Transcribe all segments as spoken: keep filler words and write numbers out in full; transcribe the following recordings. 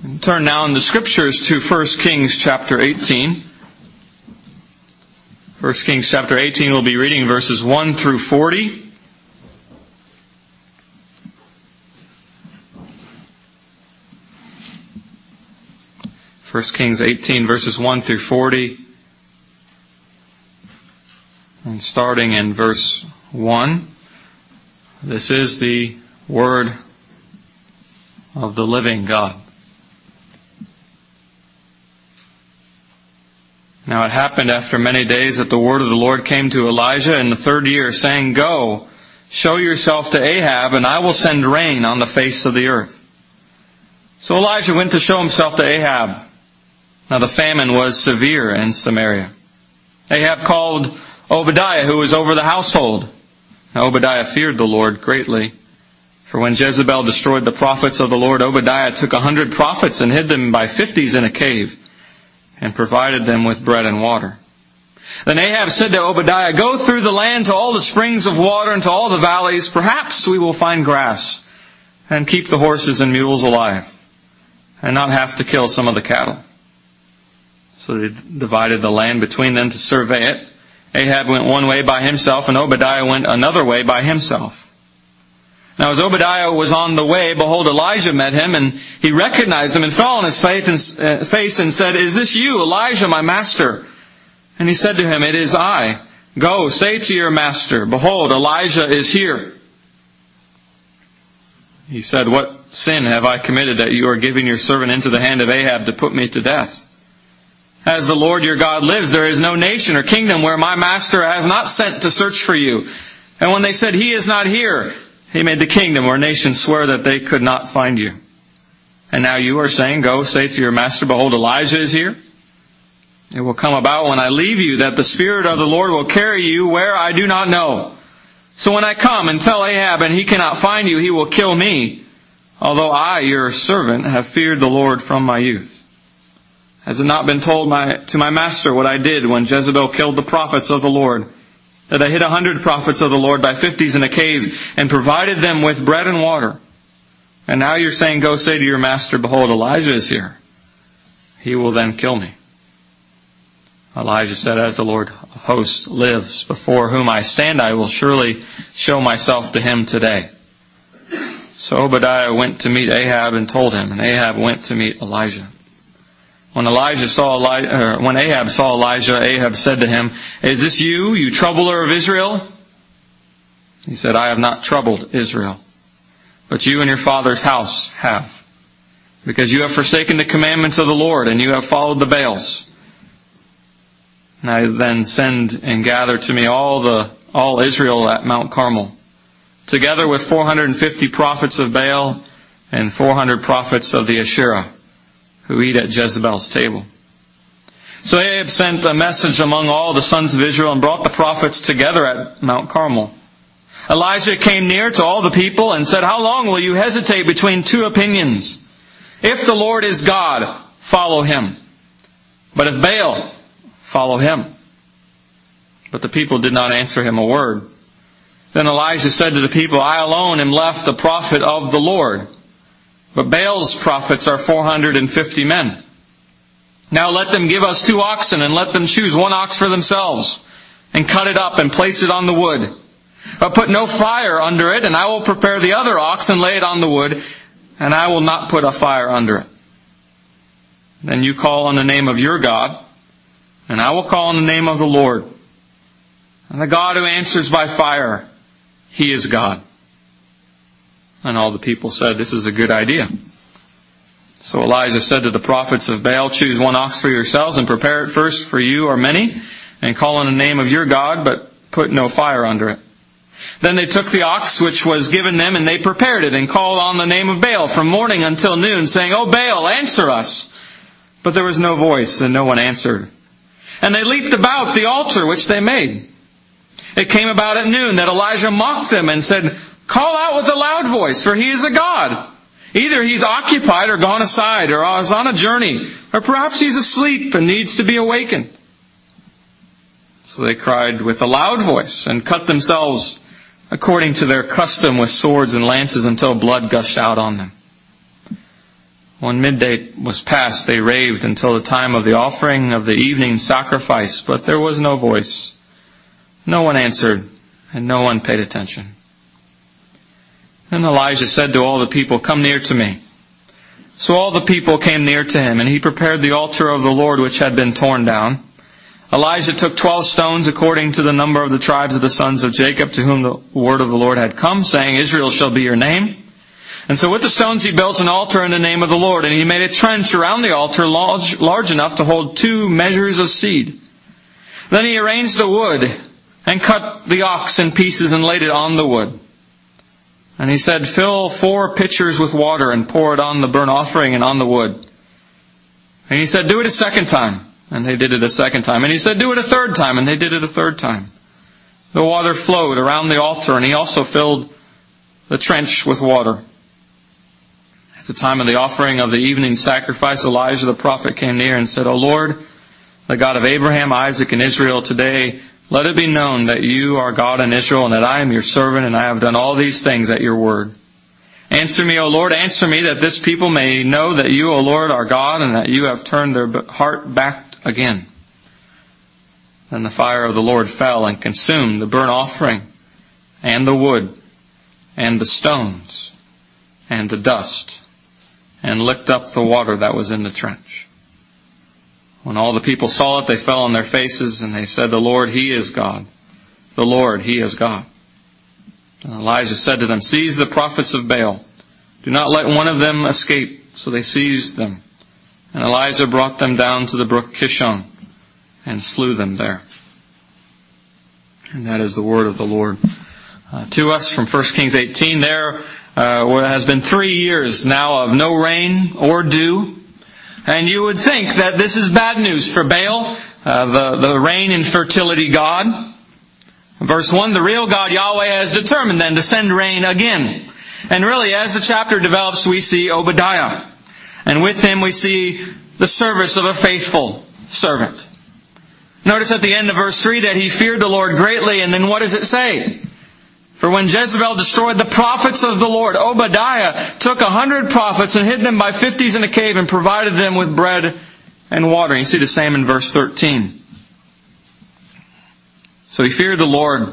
Turn now in the Scriptures to First Kings chapter eighteen. First Kings chapter eighteen, we'll be reading verses one through forty. First Kings eighteen, verses one through forty. And starting in verse one, this is the word of the living God. Now it happened after many days that the word of the Lord came to Elijah in the third year, saying, Go, show yourself to Ahab, and I will send rain on the face of the earth. So Elijah went to show himself to Ahab. Now the famine was severe in Samaria. Ahab called Obadiah, who was over the household. Now Obadiah feared the Lord greatly. For when Jezebel destroyed the prophets of the Lord, Obadiah took a hundred prophets and hid them by fifties in a cave, and provided them with bread and water. Then Ahab said to Obadiah, Go through the land to all the springs of water and to all the valleys. Perhaps we will find grass, and keep the horses and mules alive, and not have to kill some of the cattle. So they divided the land between them to survey it. Ahab went one way by himself, and Obadiah went another way by himself. Now as Obadiah was on the way, behold, Elijah met him, and he recognized him and fell on his face and said, Is this you, Elijah, my master? And he said to him, It is I. Go, say to your master, Behold, Elijah is here. He said, What sin have I committed that you are giving your servant into the hand of Ahab to put me to death? As the Lord your God lives, there is no nation or kingdom where my master has not sent to search for you. And when they said, He is not here, he made the kingdom or nation swear that they could not find you. And now you are saying, Go, say to your master, Behold, Elijah is here. It will come about when I leave you that the Spirit of the Lord will carry you where I do not know. So when I come and tell Ahab and he cannot find you, he will kill me, although I, your servant, have feared the Lord from my youth. Has it not been told my, to my master what I did when Jezebel killed the prophets of the Lord? That I hid a hundred prophets of the Lord by fifties in a cave and provided them with bread and water. And now you're saying, Go say to your master, Behold, Elijah is here. He will then kill me. Elijah said, As the Lord of hosts lives, before whom I stand, I will surely show myself to him today. So Obadiah went to meet Ahab and told him, and Ahab went to meet Elijah. When Elijah saw Elijah, or when Ahab saw Elijah, Ahab said to him, Is this you, you troubler of Israel? He said, I have not troubled Israel, but you and your father's house have, because you have forsaken the commandments of the Lord, and you have followed the Baals. Now then send and gather to me all the all Israel at Mount Carmel, together with four hundred and fifty prophets of Baal and four hundred prophets of the Asherah, who eat at Jezebel's table. So Ahab sent a message among all the sons of Israel and brought the prophets together at Mount Carmel. Elijah came near to all the people and said, How long will you hesitate between two opinions? If the Lord is God, follow him. But if Baal, follow him. But the people did not answer him a word. Then Elijah said to the people, I alone am left a prophet of the Lord, but Baal's prophets are four hundred and fifty men. Now let them give us two oxen, and let them choose one ox for themselves, and cut it up and place it on the wood. But put no fire under it, and I will prepare the other ox and lay it on the wood, and I will not put a fire under it. Then you call on the name of your God, and I will call on the name of the Lord. And the God who answers by fire, He is God. And all the people said, This is a good idea. So Elijah said to the prophets of Baal, Choose one ox for yourselves and prepare it first for you or many, and call on the name of your God, but put no fire under it. Then they took the ox which was given them, and they prepared it, and called on the name of Baal from morning until noon, saying, O Baal, answer us. But there was no voice, and no one answered. And they leaped about the altar which they made. It came about at noon that Elijah mocked them and said, Call out with a loud voice, for he is a god. Either he's occupied or gone aside, or is on a journey, or perhaps he's asleep and needs to be awakened. So they cried with a loud voice and cut themselves according to their custom with swords and lances until blood gushed out on them. When midday was past, they raved until the time of the offering of the evening sacrifice, but there was no voice. No one answered, and no one paid attention. Then Elijah said to all the people, "Come near to me." So all the people came near to him, and he prepared the altar of the Lord which had been torn down. Elijah took twelve stones according to the number of the tribes of the sons of Jacob, to whom the word of the Lord had come, saying, "Israel shall be your name." And so with the stones he built an altar in the name of the Lord, and he made a trench around the altar large, large enough to hold two measures of seed. Then he arranged the wood and cut the ox in pieces and laid it on the wood. And he said, "Fill four pitchers with water and pour it on the burnt offering and on the wood." And he said, "Do it a second time." And they did it a second time. And he said, "Do it a third time." And they did it a third time. The water flowed around the altar, and he also filled the trench with water. At the time of the offering of the evening sacrifice, Elijah the prophet came near and said, "O Lord, the God of Abraham, Isaac, and Israel, today let it be known that you are God in Israel, and that I am your servant, and I have done all these things at your word. Answer me, O Lord, answer me, that this people may know that you, O Lord, are God, and that you have turned their heart back again." Then the fire of the Lord fell and consumed the burnt offering, and the wood, and the stones, and the dust, and licked up the water that was in the trench. When all the people saw it, they fell on their faces, and they said, "The Lord, He is God. The Lord, He is God." And Elijah said to them, "Seize the prophets of Baal. Do not let one of them escape." So they seized them. And Elijah brought them down to the brook Kishon and slew them there. And that is the word of the Lord uh, to us from First Kings eighteen. There uh, has been three years now of no rain or dew. And you would think that this is bad news for Baal, uh, the, the rain and fertility god. Verse one, the real God Yahweh has determined then to send rain again. And really, as the chapter develops, we see Obadiah. And with him we see the service of a faithful servant. Notice at the end of verse three that he feared the Lord greatly, and then what does it say? For when Jezebel destroyed the prophets of the Lord, Obadiah took a hundred prophets and hid them by fifties in a cave and provided them with bread and water. You see the same in verse thirteen. So he feared the Lord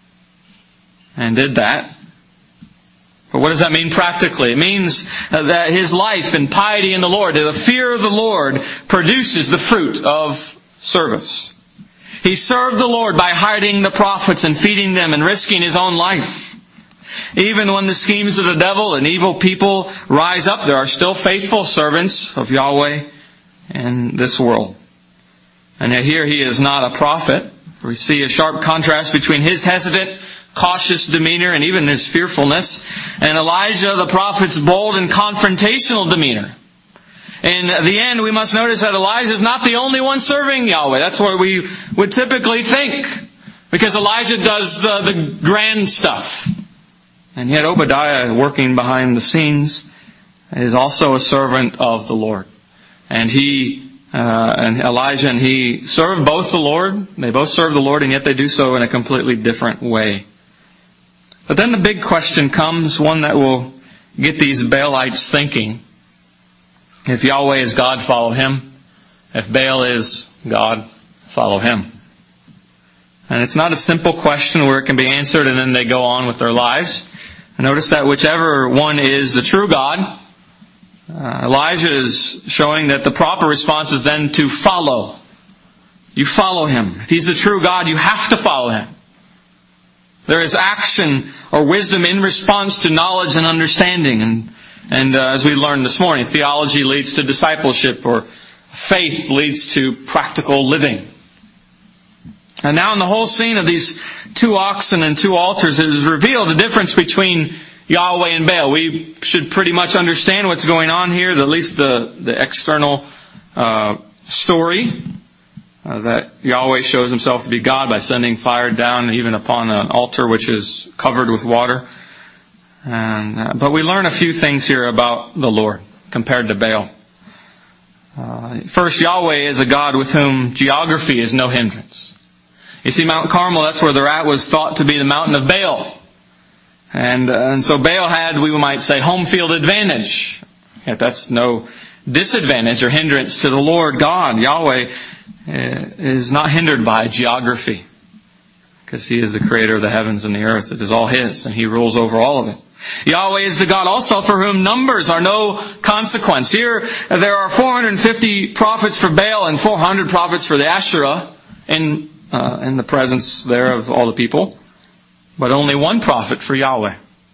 and did that. But what does that mean practically? It means that his life and piety in the Lord, the fear of the Lord, produces the fruit of service. He served the Lord by hiding the prophets and feeding them and risking his own life. Even when the schemes of the devil and evil people rise up, there are still faithful servants of Yahweh in this world. And here he is not a prophet. We see a sharp contrast between his hesitant, cautious demeanor and even his fearfulness, and Elijah the prophet's bold and confrontational demeanor. In the end, we must notice that Elijah is not the only one serving Yahweh. That's what we would typically think, because Elijah does the, the grand stuff. And yet Obadiah, working behind the scenes, is also a servant of the Lord. And he uh, and Elijah and he serve both the Lord. They both serve the Lord, and yet they do so in a completely different way. But then the big question comes, one that will get these Baalites thinking. If Yahweh is God, follow Him. If Baal is God, follow him. And it's not a simple question where it can be answered and then they go on with their lives. Notice that whichever one is the true God, uh, Elijah is showing that the proper response is then to follow. You follow Him. If He's the true God, you have to follow Him. There is action or wisdom in response to knowledge and understanding. And, and uh, as we learned this morning, theology leads to discipleship, or faith leads to practical living. And now in the whole scene of these two oxen and two altars, it is revealed the difference between Yahweh and Baal. We should pretty much understand what's going on here, at least the, the external uh, story. Uh, that Yahweh shows Himself to be God by sending fire down even upon an altar which is covered with water. And, uh, but we learn a few things here about the Lord compared to Baal. Uh, first, Yahweh is a God with whom geography is no hindrance. You see, Mount Carmel, that's where they're at, was thought to be the mountain of Baal. And, uh, and so Baal had, we might say, home field advantage. Yet that's no disadvantage or hindrance to the Lord God. Yahweh is not hindered by geography, because He is the creator of the heavens and the earth. It is all His, and He rules over all of it. Yahweh is the God also for whom numbers are no consequence. Here there are four hundred fifty prophets for Baal and four hundred prophets for the Asherah in, uh, in the presence there of all the people, but only one prophet for Yahweh.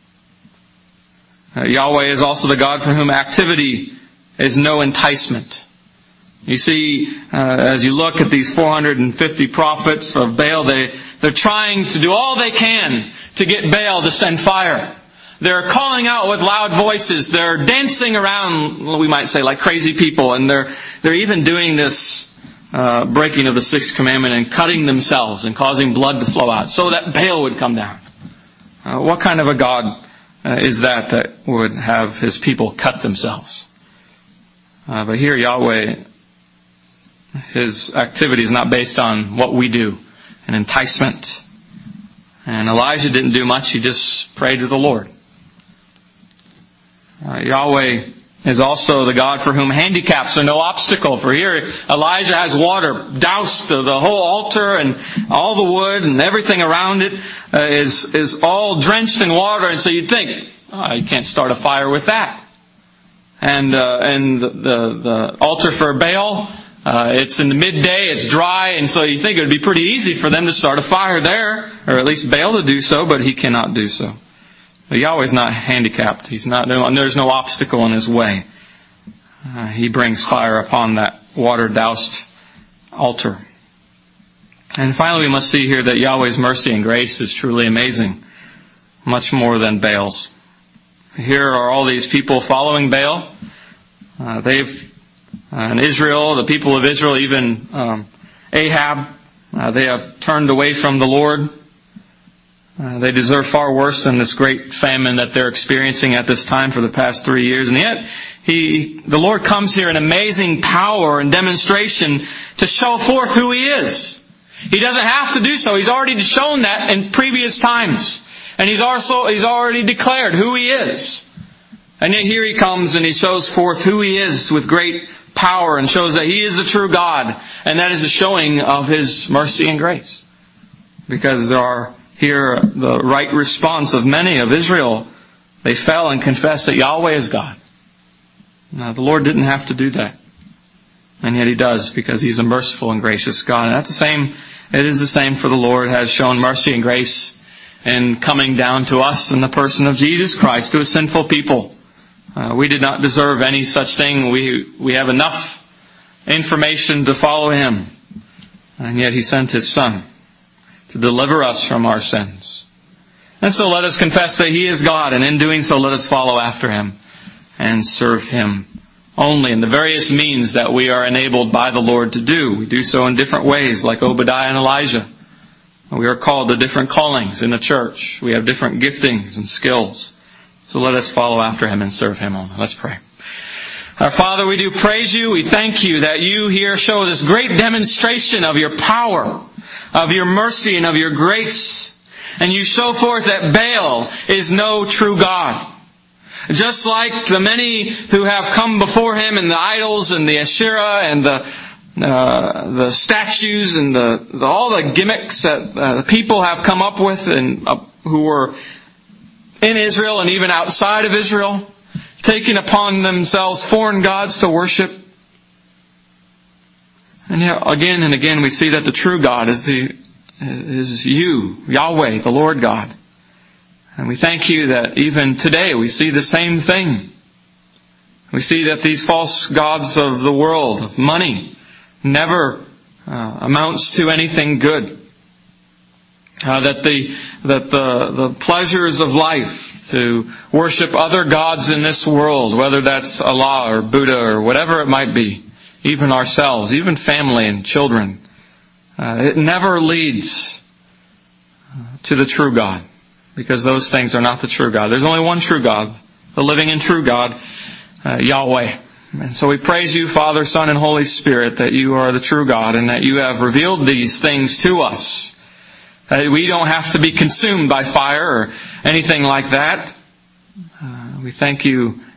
Uh, Yahweh is also the God for whom activity is no enticement. You see, uh, as you look at these four hundred fifty prophets of Baal, they, they're trying to do all they can to get Baal to send fire. They're calling out with loud voices. They're dancing around, we might say, like crazy people. And they're, they're even doing this uh, breaking of the sixth commandment and cutting themselves and causing blood to flow out so that Baal would come down. Uh, what kind of a God uh, is that that would have His people cut themselves? Uh, but here Yahweh, His activity is not based on what we do, an enticement. And Elijah didn't do much. He just prayed to the Lord. Uh, Yahweh is also the God for whom handicaps are no obstacle. For here, Elijah has water doused to the whole altar, and all the wood and everything around it uh, is is all drenched in water. And so you'd think, oh, you can't start a fire with that. And uh, and the, the the altar for Baal, uh, it's in the midday, it's dry, and so you think it would be pretty easy for them to start a fire there, or at least Baal to do so, but he cannot do so. But Yahweh's not handicapped. He's not. There's no obstacle in His way. Uh, he brings fire upon that water-doused altar. And finally, we must see here that Yahweh's mercy and grace is truly amazing, much more than Baal's. Here are all these people following Baal. Uh, they've, uh, in Israel, the people of Israel, even um, Ahab, uh, they have turned away from the Lord. Uh, they deserve far worse than this great famine that they're experiencing at this time for the past three years. And yet, he, the Lord comes here in amazing power and demonstration to show forth who He is. He doesn't have to do so. He's already shown that in previous times. And He's also, He's already declared who He is. And yet here He comes and He shows forth who He is with great power and shows that He is the true God. And that is a showing of His mercy and grace. Because there are here the right response of many of Israel. They fell and confessed that Yahweh is God. Now, the Lord didn't have to do that. And yet He does, because He's a merciful and gracious God. And that's the same, it is the same for the Lord has shown mercy and grace in coming down to us in the person of Jesus Christ, to a sinful people. Uh, we did not deserve any such thing. We, we have enough information to follow Him. And yet He sent His Son to deliver us from our sins. And so let us confess that He is God, and in doing so let us follow after Him and serve Him only in the various means that we are enabled by the Lord to do. We do so in different ways, like Obadiah and Elijah. We are called to different callings in the church. We have different giftings and skills. So let us follow after Him and serve Him only. Let's pray. Our Father, we do praise You. We thank You that You here show this great demonstration of Your power, of Your mercy, and of Your grace. And You show forth that Baal is no true God. Just like the many who have come before Him, and the idols and the Asherah and the uh, the statues and the, the all the gimmicks that uh, the people have come up with, and uh, who were in Israel and even outside of Israel, taking upon themselves foreign gods to worship. And yet, again and again, we see that the true God is the is You, Yahweh, the Lord God. And we thank You that even today we see the same thing. We see that these false gods of the world, of money, never uh, amounts to anything good. Uh, that the that the the pleasures of life, to worship other gods in this world, whether that's Allah or Buddha or whatever it might be, even ourselves, even family and children, uh, it never leads to the true God, because those things are not the true God. There's only one true God, the living and true God, uh, Yahweh. And so we praise You, Father, Son, and Holy Spirit, that You are the true God, and that You have revealed these things to us. That we don't have to be consumed by fire or anything like that. Uh, we thank You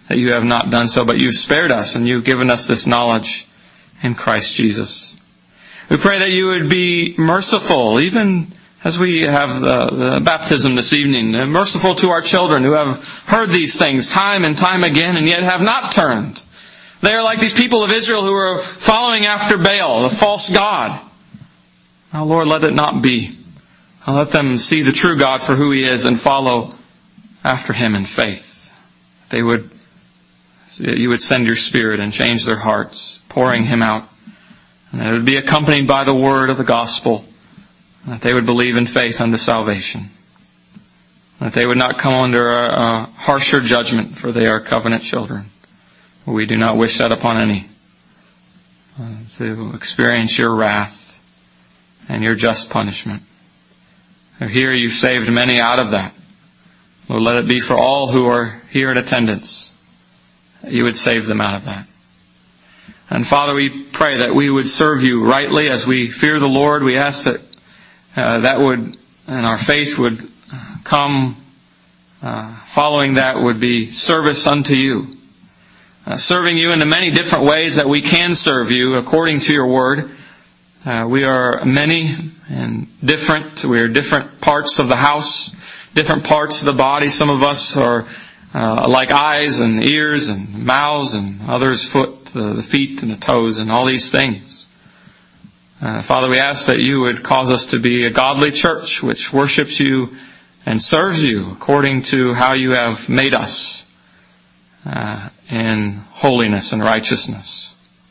that you have not done so, but you've spared us and you've given us this knowledge in Christ Jesus. We pray that you would be merciful, even as we have the, the baptism this evening, merciful to our children who have heard these things time and time again and yet have not turned. They are like these people of Israel who are following after Baal, the false god. Now, Lord, let it not be. Let them see the true God for who He is and follow after Him in faith. They would, you would send your Spirit and change their hearts, pouring Him out. And it would be accompanied by the word of the gospel, that they would believe in faith unto salvation. That they would not come under a, a harsher judgment, for they are covenant children. We do not wish that upon any. Uh, to experience your wrath and your just punishment. Here you've saved many out of that. Lord, let it be for all who are here in attendance, that you would save them out of that. And Father, we pray that we would serve you rightly as we fear the Lord. We ask that uh, that would, and our faith would come, uh, following that would be service unto you. Uh, serving you in the many different ways that we can serve you according to your word. Uh, we are many and different. We are different parts of the house, different parts of the body. Some of us are uh, like eyes and ears and mouths, and others foot, the, the feet and the toes, and all these things. Uh, Father, we ask that you would cause us to be a godly church which worships you and serves you according to how you have made us uh, in holiness and righteousness.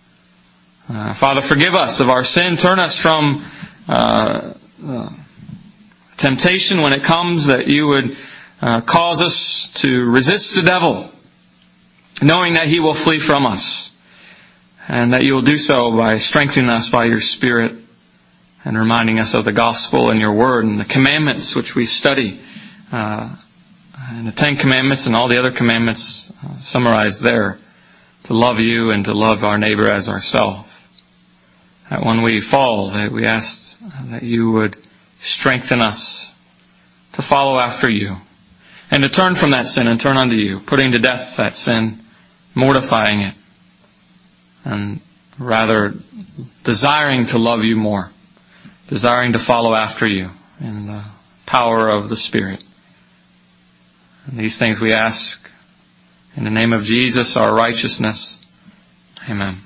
Uh, Father, forgive us of our sin. Turn us from uh, uh, temptation when it comes, that you would uh, cause us to resist the devil, knowing that he will flee from us, and that you will do so by strengthening us by your Spirit and reminding us of the gospel and your word and the commandments which we study, uh, and the Ten Commandments and all the other commandments uh, summarized there, to love you and to love our neighbor as ourselves. That when we fall, that we ask that you would strengthen us to follow after you and to turn from that sin and turn unto you, putting to death that sin, mortifying it, and rather desiring to love you more, desiring to follow after you in the power of the Spirit. And these things we ask in the name of Jesus, our righteousness. Amen.